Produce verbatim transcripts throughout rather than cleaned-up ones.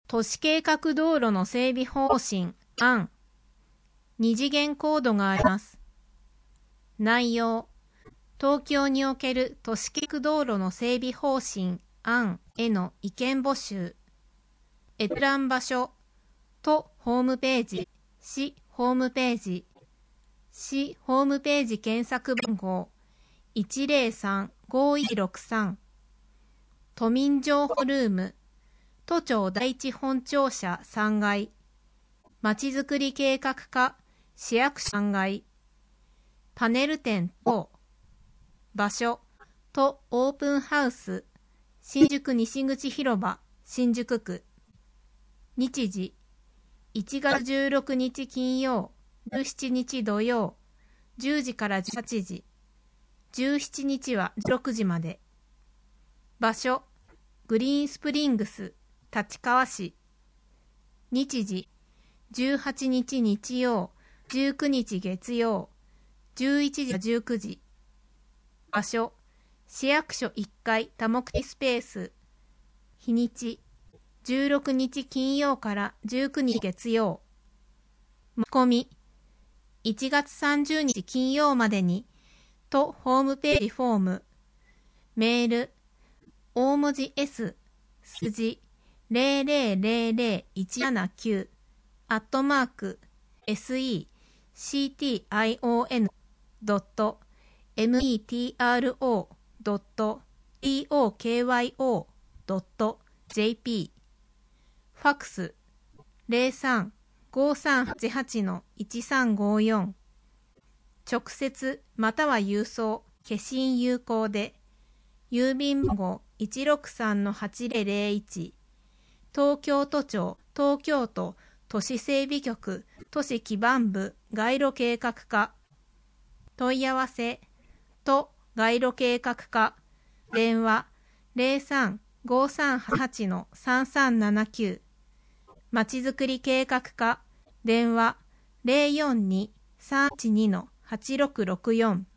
都市計画道路の整備方針案。二次元コードがあります。内容。東京における都市計画道路の整備方針案への意見募集。閲覧場所。都ホームページ。市ホームページ。市ホームページ検索番号。いちゼロさん ごいろくさん。都民情報ルーム。都庁第一本庁舎さんがい。まちづくり計画課市役所さんがい。パネル展等。場所。都オープンハウス。新宿西口広場新宿区。日時。いちがつじゅうろくにち金曜、じゅうしちにち土曜、じゅうじからじゅうはちじ。じゅうしちにちはじゅうろくじまで。場所。グリーンスプリングス立川市。日時。じゅうはちにち日曜、じゅうくにち月曜、じゅういちじからじゅうくじ。場所。市役所いっかい多目的スペース。日にち。じゅうろくにち金曜からじゅうくにち月曜。申し込み。いちがつさんじゅうにち金曜までに、都ホームページフォーム。メール。大文字 S、数字 ゼロゼロゼロゼロいちななきゅう、アットマーク、second.metro.tokyo.jp。ファックス。ゼロさん ごさんはちはち いちさんごよん。直接または郵送、消印有効で。郵便番号 いちろくさんのはちゼロゼロいち。東京都庁、東京都都市整備局、都市基盤部、街路計画課。問い合わせ、都街路計画課。電話、ゼロさん ごさんはちのさんさんななきゅう。まちづくり計画課。電話、ゼロよんに さんいちにのはちろくろくよん。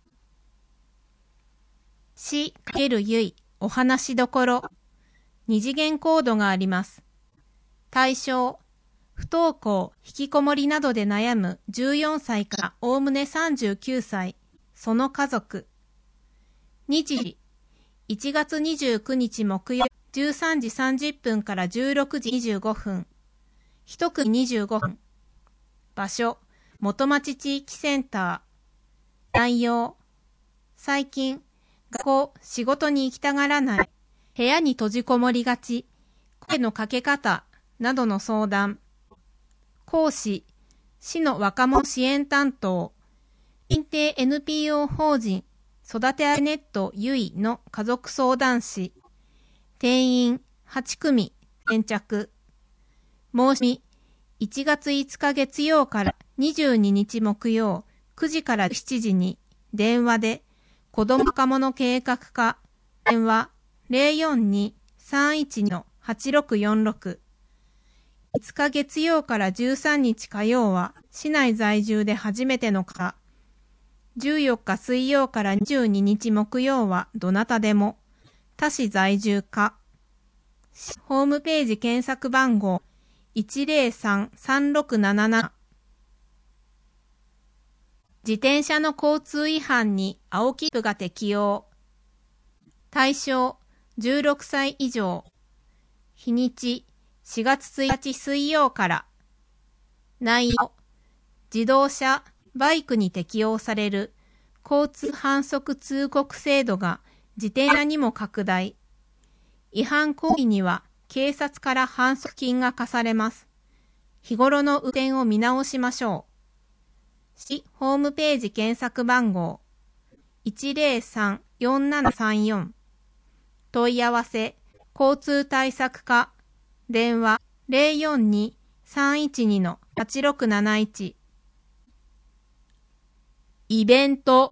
し×ゆい、お話しどころ。二次元コードがあります。対象、不登校、引きこもりなどで悩むじゅうよんさいからおおむねさんじゅうきゅうさい、その家族。日時、いちがつにじゅうくにち木曜、じゅうさんじさんじゅっぷんからじゅうろくじにじゅうごふん。一組にじゅうごふん。場所、元町地域センター。内容、最近、学校、仕事に行きたがらない、部屋に閉じこもりがち、声のかけ方などの相談。講師、市の若者支援担当、認定 エヌピーオー 法人、育てあげネットゆいの家族相談士。定員はちくみ、先着。申し込み、いちがついつか月曜からにじゅうににち木曜、くじからしちじに、電話で、子ども若者計画課。電話、ゼロよんに さんいちにのはちろくよんろく。いつか月曜からじゅうさんにち火曜は、市内在住で初めての方。じゅうよっか水曜からにじゅうににち木曜は、どなたでも。他市在住か。ホームページ検索番号、いちゼロさん さんろくなななな。自転車の交通違反に青切符が適用。対象、じゅうろくさい以上。日にち、しがつついたち水曜から。内容、自動車、バイクに適用される交通反則通告制度が自転車にも拡大。違反行為には警察から反則金が課されます。日頃の運転を見直しましょう。市ホームページ検索番号 いちゼロさん よんななさんよん。問い合わせ、交通対策課。電話、ゼロよんに さんいちにのはちろくなないち。イベント。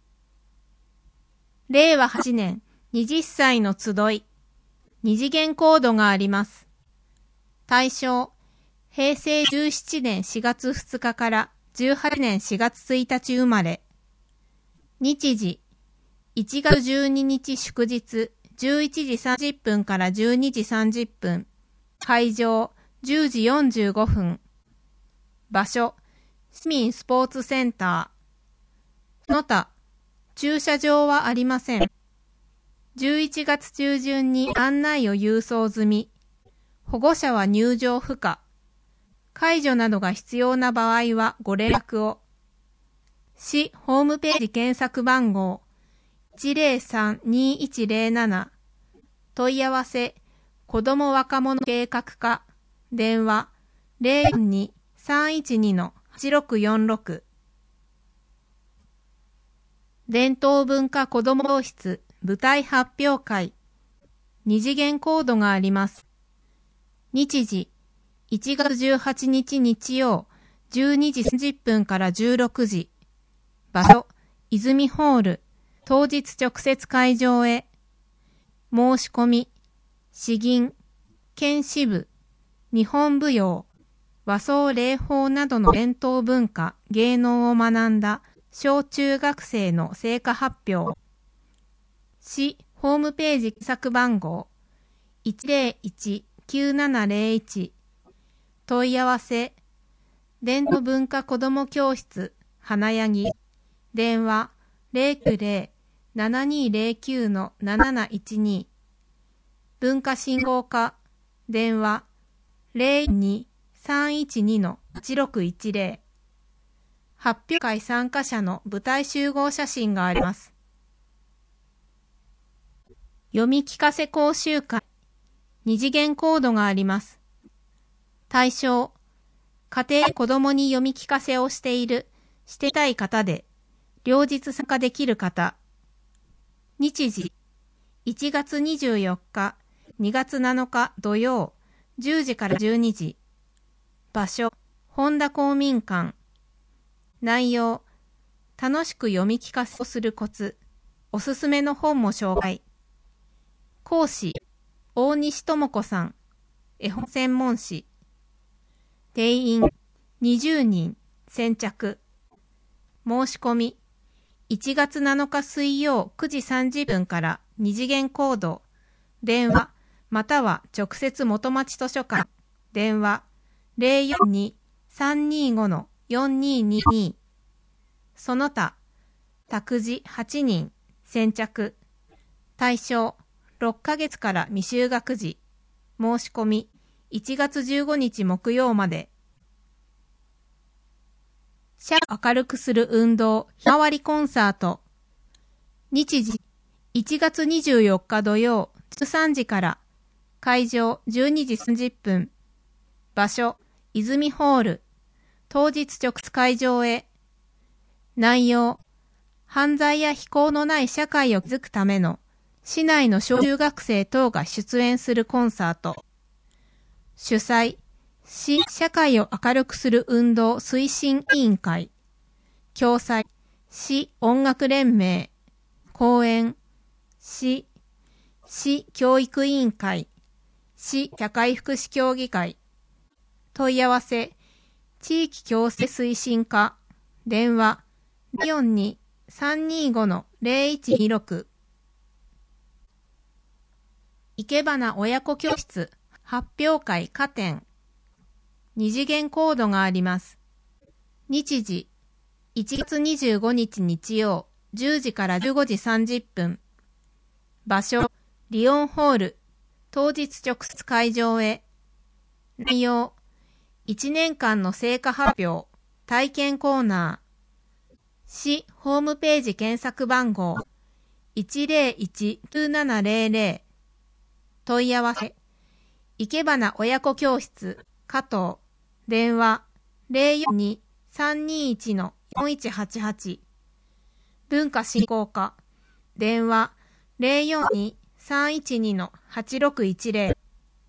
れいわはちねんはたちの集い。二次元コードがあります。対象、へいせいじゅうななねんしがつふつかからじゅうはちねんしがつついたち生まれ。日時、いちがつじゅうににち祝日、じゅういちじさんじゅっぷんからじゅうにじさんじゅっぷん。 会場じゅうじよんじゅうごふん。場所市民スポーツセンター。その他、駐車場はありません。じゅういちがつ中旬に案内を郵送済み。保護者は入場不可。介助などが必要な場合はご連絡を。市ホームページ検索番号 いちゼロさんにいちゼロなな。問い合わせ子ども若者計画課。電話 ゼロよんに さんいちに はちろくよんろく。伝統文化子ども教室舞台発表会。二次元コードがあります。日時いちがつじゅうはちにち日曜じゅうにじさんじゅっぷんからじゅうろくじ。場所泉ホール。当日直接会場へ。申し込み詩吟、県支部、日本舞踊、和装礼法などの伝統文化、芸能を学んだ小中学生の成果発表。市ホームページ検索番号 いちゼロいち きゅうななゼロいち。問い合わせ伝統文化子ども教室花ヤギ。電話 ゼロきゅうゼロ ななにゼロきゅう ななないちに。文化振興課電話 ゼロに さんいちに はちろくいちゼロ。発表会参加者の舞台集合写真があります。読み聞かせ講習会二次元コードがあります。対象家庭で子どもに読み聞かせをしているしてたい方で両日参加できる方。日時いちがつにじゅうよっかにがつなのか土曜じゅうじからじゅうにじ。場所本田公民館。内容楽しく読み聞かせをするコツ。おすすめの本も紹介。講師大西智子さん。絵本専門誌。定員にじゅうにん先着。申し込みいちがつなのか水曜くじさんじゅっぷんから二次元コード。電話または直接元町図書館。電話 ゼロよんに さんにご よんににに。その他託児はちにん先着。対象ろっかげつから未就学児。申し込みいちがつじゅうごにち木曜まで。社を明るくする運動ひまわりコンサート。日時いちがつにじゅうよっか土曜じゅうさんじから。会場じゅうにじさんじゅっぷん。場所泉ホール。当日直接会場へ。内容犯罪や非行のない社会を築くための市内の小中学生等が出演するコンサート。主催市社会を明るくする運動推進委員会。共催市音楽連盟。講演市市教育委員会。市社会福祉協議会。問い合わせ地域共生推進課。電話 ゼロよんに さんにご ゼロいちにろく。いけばな親子教室発表会加点。二次元コードがあります。日時いちがつにじゅうごにち日曜じゅうじからじゅうごじさんじゅっぷん。場所リオンホール。当日直接会場へ。内容いちねんかんの成果発表体験コーナー。市ホームページ検索番号 いちゼロいち きゅうななゼロゼロ。問い合わせいけばな親子教室加藤。電話 ゼロよんに さんにいち よんいちはちはち。文化振興課。電話 ゼロよんに さんいちに はちろくいちゼロ。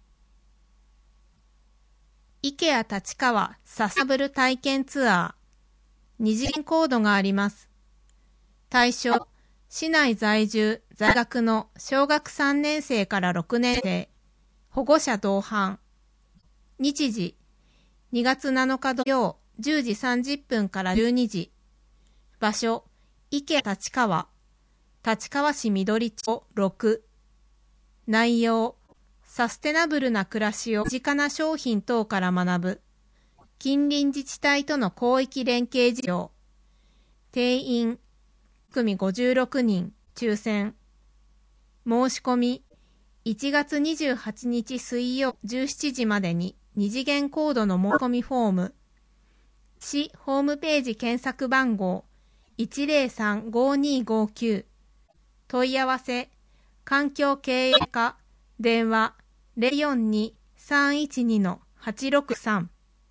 イケア立川サステナブル体験ツアー。二次元コードがあります。対象市内在住在学の小学さんねんせいからろくねんせい。保護者同伴。日時にがつなのか土曜じゅうじさんじゅっぷんからじゅうにじ。場所イケア立川立川市緑町ろく。内容サステナブルな暮らしを身近な商品等から学ぶ。近隣自治体との広域連携事業。定員、組ごじゅうろくにん、抽選。申し込み、いちがつにじゅうはちにち水曜じゅうしちじまでに二次元コードの申し込みフォーム。市ホームページ検索番号 いちゼロさんごにごきゅう。問い合わせ、環境経営課、電話ゼロよんに さんいちに はちろくさん。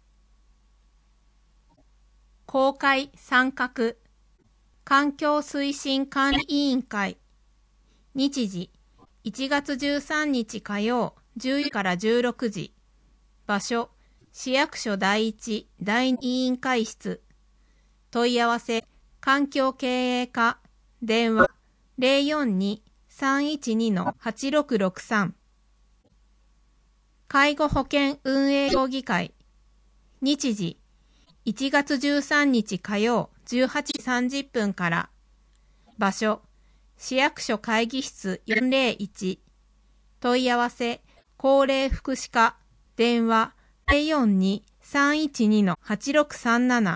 公開参画、環境推進管理委員会。日時、いちがつじゅうさんにち火曜じゅうじからじゅうろくじ。場所、市役所第一第二委員会室。問い合わせ、環境経営課、電話ゼロよんに さんいちに はちろくろくさん。介護保険運営協議会。日時、いちがつじゅうさんにち火曜じゅうはちじさんじゅっぷんから。場所、市役所会議室よんゼロいち。問い合わせ、高齢福祉課、電話ゼロよんに さんいちに はちろくさんなな。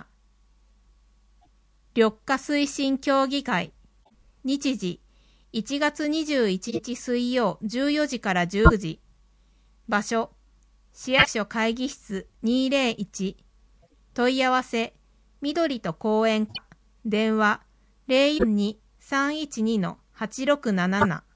緑化推進協議会。日時、いちがつにじゅういちにち水曜じゅうよじからじゅうくじ。場所、市役所会議室にゼロいち。問い合わせ、緑と公園課、電話ゼロよんに さんいちに はちろくななな。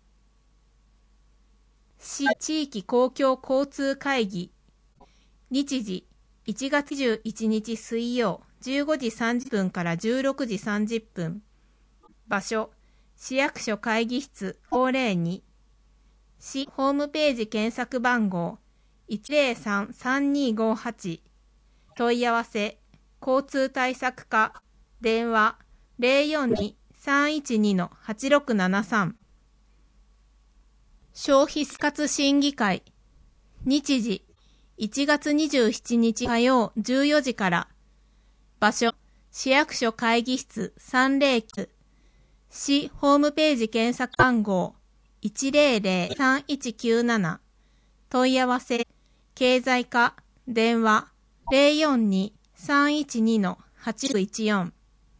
市地域公共交通会議。日時、いちがつじゅういちにち水曜じゅうごじさんじゅっぷんからじゅうろくじさんじゅっぷん。場所、市役所会議室ごーぜろに。市ホームページ検索番号 いちゼロさん さんにごはち。問い合わせ、交通対策課、電話ゼロよんに さんいちに はちろくななさん。消費活審議会。日時、いちがつにじゅうしちにち火曜じゅうよじから。場所、市役所会議室さんゼロきゅう。市ホームページ検索番号 いちゼロゼロ さんいちきゅうなな。問い合わせ、経済課、電話ゼロよんに さんいちに はちろくいちよん。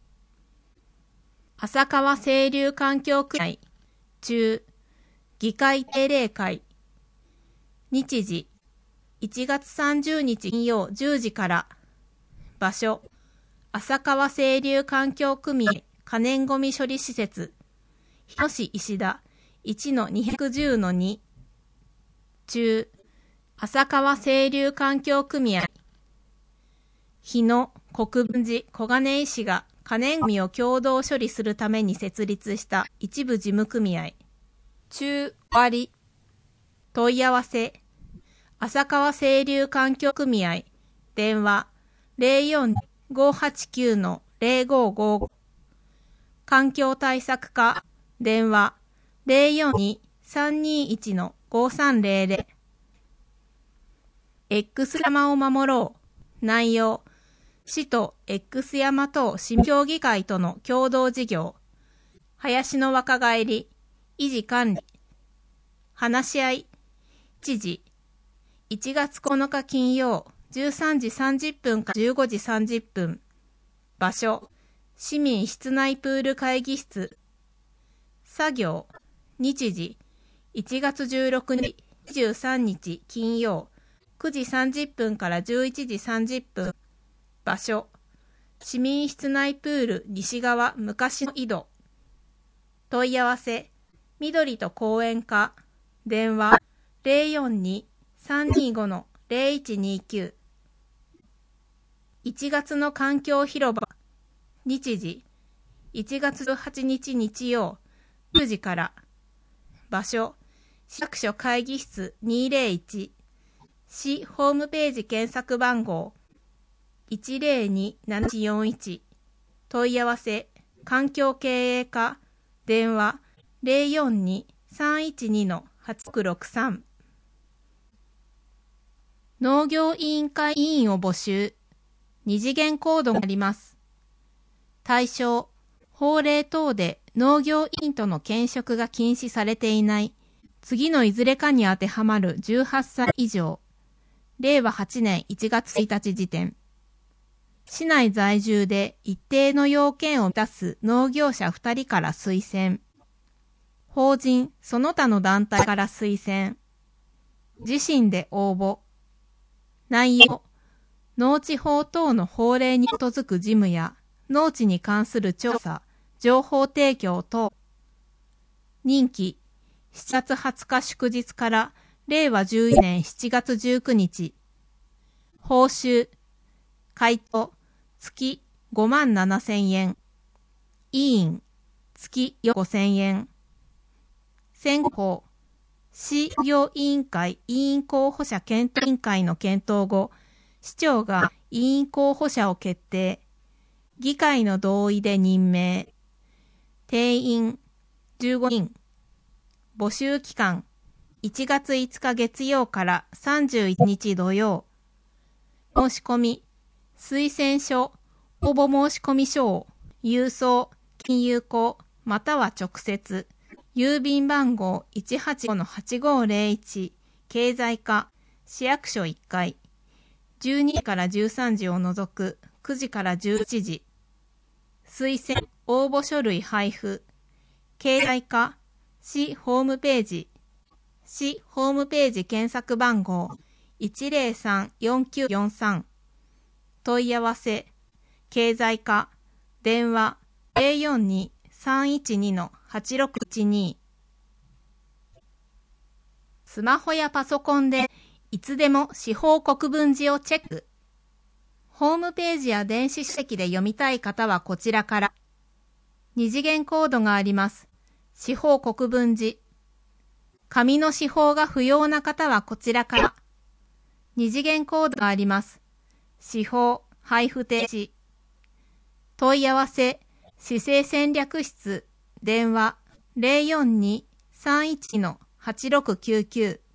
浅川清流環境組合中議会定例会。日時、いちがつさんじゅうにち金曜じゅうじから。場所、浅川清流環境組合可燃ごみ処理施設日野市石田 いちのにひゃくじゅうのに。中、浅川清流環境組合日野国分寺小金井市が可燃ごみを共同処理するために設立した一部事務組合。中割問い合わせ、浅川清流環境組合電話ゼロよん ごはちきゅう ゼロごごご。環境対策課電話ゼロよんに さんにいち ごさんゼロゼロ。X 山を守ろう。内容、市と X 山等市民協議会との共同事業。林の若返り、維持管理。話し合い。知事。いちがつここのか金曜、じゅうさんじさんじゅっぷんからじゅうごじさんじゅっぷん。場所、市民室内プール会議室。作業。日時、いちがつじゅうろくにち、にじゅうさんにち金曜、くじさんじゅっぷんからじゅういちじさんじゅっぷん。場所、市民室内プール西側昔の井戸。問い合わせ、緑と公園課、電話ゼロよんに さんにご ゼロいちにきゅう。いちがつの環境広場。日時、いちがつじゅうはちにち日曜、じゅうじから。場所、市役所会議室にゼロいち。市ホームページ検索番号いちゼロに なないちよんいち。問い合わせ、環境経営課、電話ゼロよんに さんいちに はちろくろくさん。農業委員会委員を募集。二次元コードがあります。対象、法令等で農業委員との兼職が禁止されていない次のいずれかに当てはまるじゅうはっさい以上、れいわはちねんいちがつついたち時点。市内在住で一定の要件を満たす農業者ふたりから推薦。法人その他の団体から推薦。自身で応募。内容、農地法等の法令に基づく事務や農地に関する調査、情報提供等。任期、しちがつはつか祝日かられいわじゅうよねんしちがつじゅうくにち。報酬、回答、月ごまんななせんえん。委員、月ごせんえん。選考、市業委員会委員候補者検討委員会の検討後、市長が委員候補者を決定。議会の同意で任命。定員じゅうごにん。募集期間いちがついつか月曜からさんじゅういちにち土曜。申し込み、推薦書、応募申込書を郵送、金融庫または直接、郵便番号 いちはちごのはちごぜろいち 経済課市役所いっかい、じゅうにじからじゅうさんじを除くくじからじゅういちじ、推薦応募書類配布、経済課市ホームページ、市ホームページ検索番号 いちぜろさんよんきゅうよんさん、問い合わせ、経済課、電話ぜろよんに さんいちに はちろくいちに。スマホやパソコンでいつでも司法国分寺をチェック。ホームページや電子書籍で読みたい方はこちらから。二次元コードがあります。司法国分寺。紙の司法が不要な方はこちらから。二次元コードがあります。司法配布停止。問い合わせ、市政戦略室、電話ぜろよんに さんいちのはちろくきゅうきゅう。